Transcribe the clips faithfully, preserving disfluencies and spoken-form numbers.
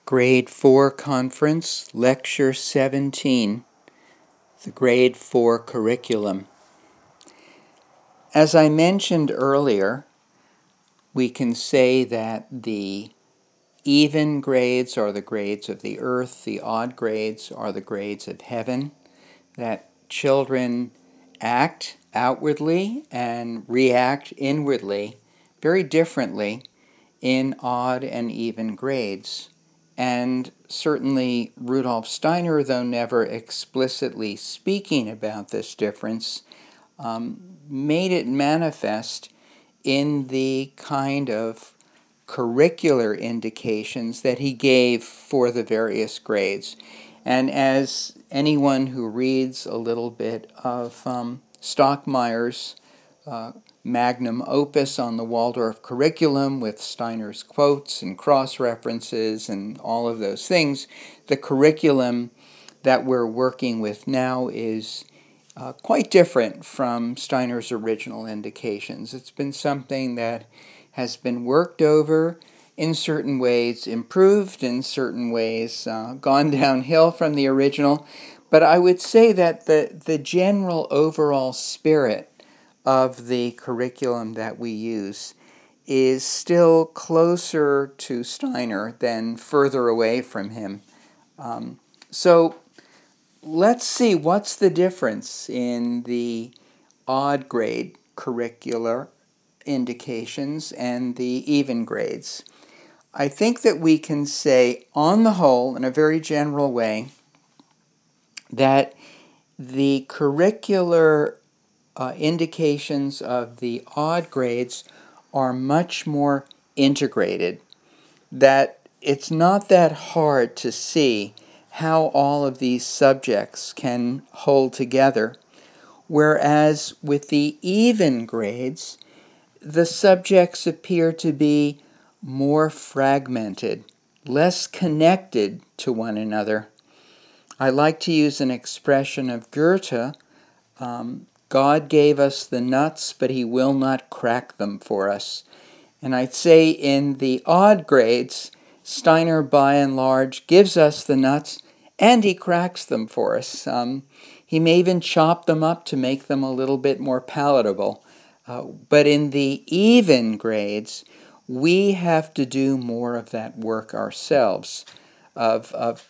Grade four Conference, Lecture seventeen, the Grade four Curriculum. As I mentioned earlier, we can say that the even grades are the grades of the earth, the odd grades are the grades of heaven, that children act outwardly and react inwardly very differently in odd and even grades. And certainly Rudolf Steiner, though never explicitly speaking about this difference, um, made it manifest in the kind of curricular indications that he gave for the various grades. And as anyone who reads a little bit of um, Stockmeyer's uh, magnum opus on the Waldorf curriculum with Steiner's quotes and cross-references and all of those things, the curriculum that we're working with now is uh, quite different from Steiner's original indications. It's been something that has been worked over, in certain ways improved, in certain ways uh, gone downhill from the original, but I would say that the, the general overall spirit of the curriculum that we use is still closer to Steiner than further away from him. Um, so let's see what's the difference in the odd grade curricular indications and the even grades. I think that we can say, on the whole, in a very general way, that the curricular uh, indications of the odd grades are much more integrated, that it's not that hard to see how all of these subjects can hold together, whereas with the even grades, the subjects appear to be more fragmented, less connected to one another. I like to use an expression of Goethe, um, God gave us the nuts, but he will not crack them for us. And I'd say in the odd grades, Steiner, by and large, gives us the nuts, and he cracks them for us. Um, he may even chop them up to make them a little bit more palatable. Uh, but in the even grades, we have to do more of that work ourselves, of, of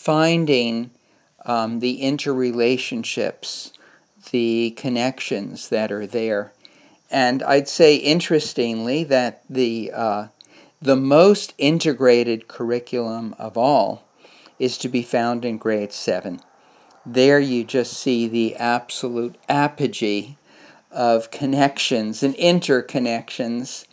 finding um, the interrelationships, the connections that are there. And I'd say, interestingly, that the, uh, the most integrated curriculum of all is to be found in grade seven. There you just see the absolute apogee of connections and interconnections,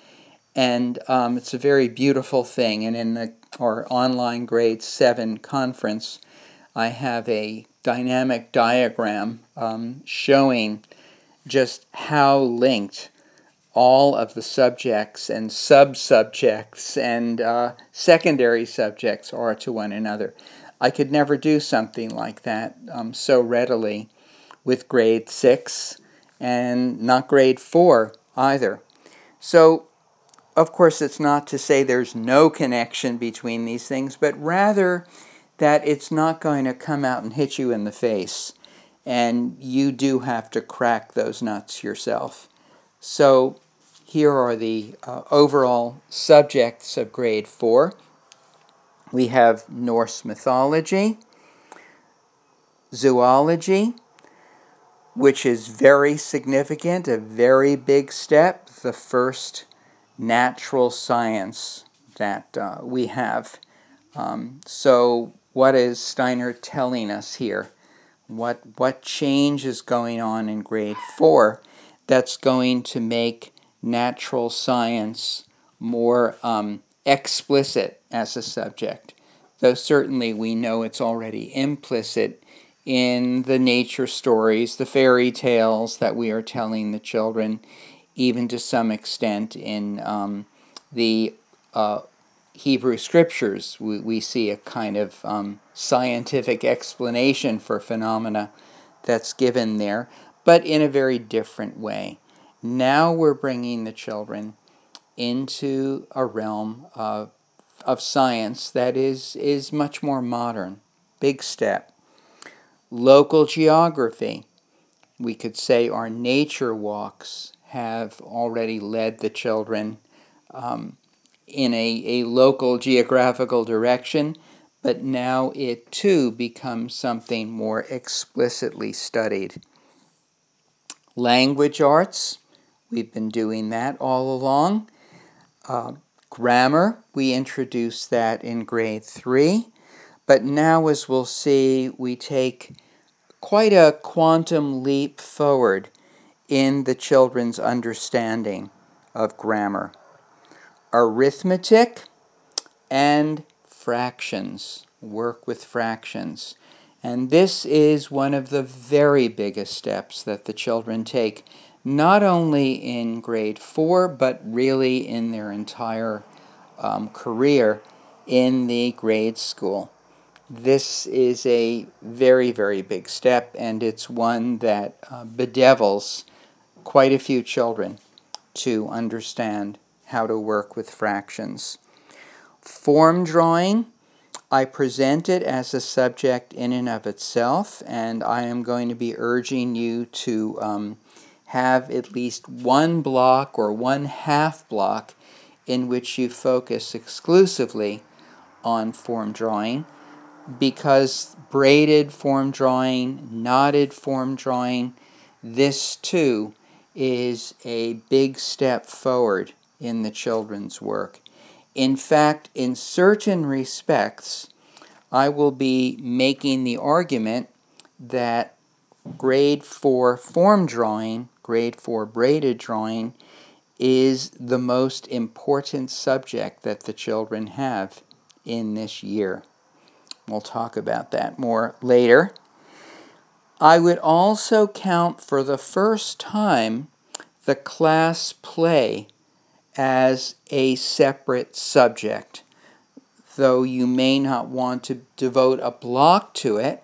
and um, it's a very beautiful thing. And in the, our online grade seven conference, I have a dynamic diagram um, showing just how linked all of the subjects and sub-subjects and uh, secondary subjects are to one another. I could never do something like that um, so readily with grade six, and not grade four either. So, of course, it's not to say there's no connection between these things, but rather that it's not going to come out and hit you in the face, and you do have to crack those nuts yourself. So here are the uh, overall subjects of grade four. We have Norse mythology, zoology, which is very significant, a very big step, the first natural science that uh, we have. Um, so what is Steiner telling us here? What, what change is going on in grade four that's going to make natural science more um, explicit as a subject? Though certainly we know it's already implicit in the nature stories, the fairy tales that we are telling the children, even to some extent in um, the uh, Hebrew scriptures. We, we see a kind of um, scientific explanation for phenomena that's given there, but in a very different way. Now we're bringing the children into a realm of of science that is, is much more modern. Big step. Local geography. We could say our nature walks have already led the children um, in a, a local geographical direction, but now it too becomes something more explicitly studied. Language arts, we've been doing that all along. Uh, grammar, we introduced that in grade three, but now, as we'll see, we take quite a quantum leap forward in the children's understanding of grammar. Arithmetic and fractions, work with fractions. And this is one of the very biggest steps that the children take, not only in grade four, but really in their entire um, career in the grade school. This is a very, very big step, and it's one that uh, bedevils quite a few children to understand how to work with fractions. Form drawing, I present it as a subject in and of itself, and I am going to be urging you to um, have at least one block or one half block in which you focus exclusively on form drawing, because braided form drawing, knotted form drawing, this too is a big step forward in the children's work. In fact, in certain respects, I will be making the argument that grade four form drawing, grade four braided drawing, is the most important subject that the children have in this year. We'll talk about that more later. I would also count for the first time the class play as a separate subject, though you may not want to devote a block to it.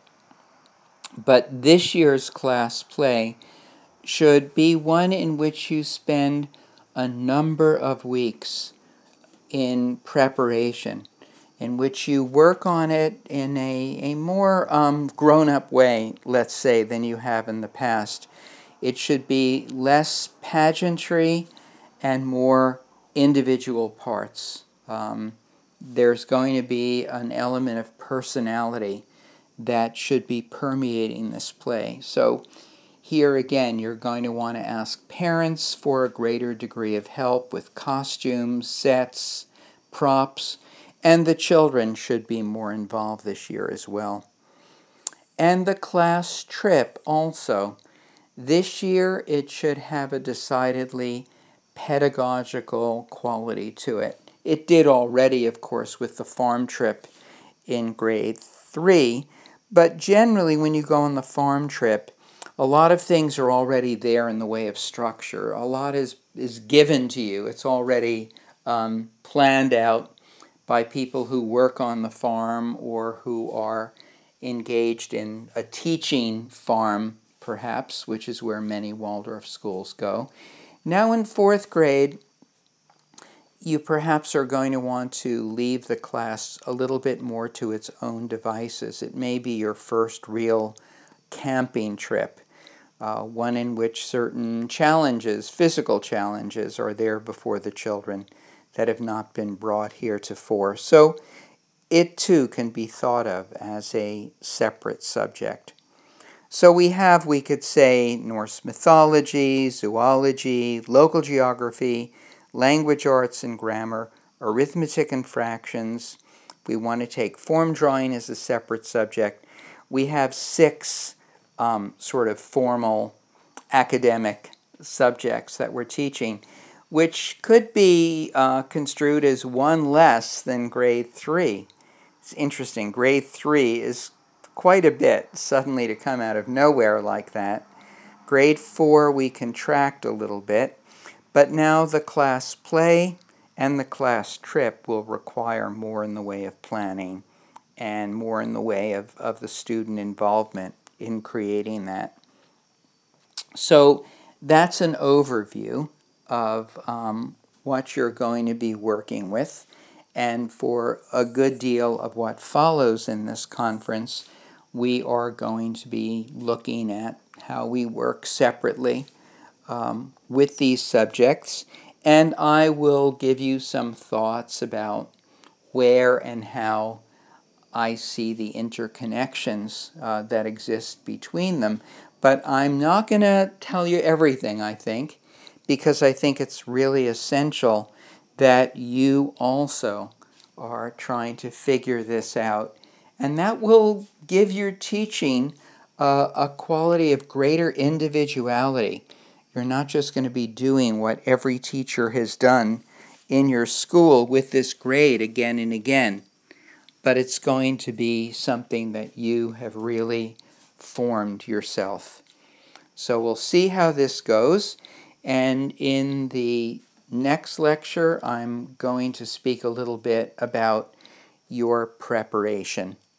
But this year's class play should be one in which you spend a number of weeks in preparation, in which you work on it in a, a more um, grown-up way, let's say, than you have in the past. It should be less pageantry and more individual parts. Um, there's going to be an element of personality that should be permeating this play. So here again, you're going to want to ask parents for a greater degree of help with costumes, sets, props, and the children should be more involved this year as well. And the class trip also. This year it should have a decidedly pedagogical quality to it. It did already, of course, with the farm trip in grade three, but generally when you go on the farm trip, a lot of things are already there in the way of structure. A lot is, is given to you. It's already um, planned out by people who work on the farm or who are engaged in a teaching farm, perhaps, which is where many Waldorf schools go. Now in fourth grade, you perhaps are going to want to leave the class a little bit more to its own devices. It may be your first real camping trip, uh, one in which certain challenges, physical challenges, are there before the children that have not been brought heretofore. So it too can be thought of as a separate subject. So we have, we could say, Norse mythology, zoology, local geography, language arts and grammar, arithmetic and fractions. We want to take form drawing as a separate subject. We have six um, sort of formal academic subjects that we're teaching, which could be uh, construed as one less than grade three. It's interesting. Grade three is quite a bit suddenly to come out of nowhere like that. Grade four we contract a little bit, but now the class play and the class trip will require more in the way of planning and more in the way of, of the student involvement in creating that. So that's an overview of um, what you're going to be working with. And for a good deal of what follows in this conference, we are going to be looking at how we work separately um, with these subjects, and I will give you some thoughts about where and how I see the interconnections uh, that exist between them. But I'm not going to tell you everything, I think, because I think it's really essential that you also are trying to figure this out. And that will give your teaching uh, a quality of greater individuality. You're not just going to be doing what every teacher has done in your school with this grade again and again, but it's going to be something that you have really formed yourself. So we'll see how this goes, and in the next lecture I'm going to speak a little bit about your preparation.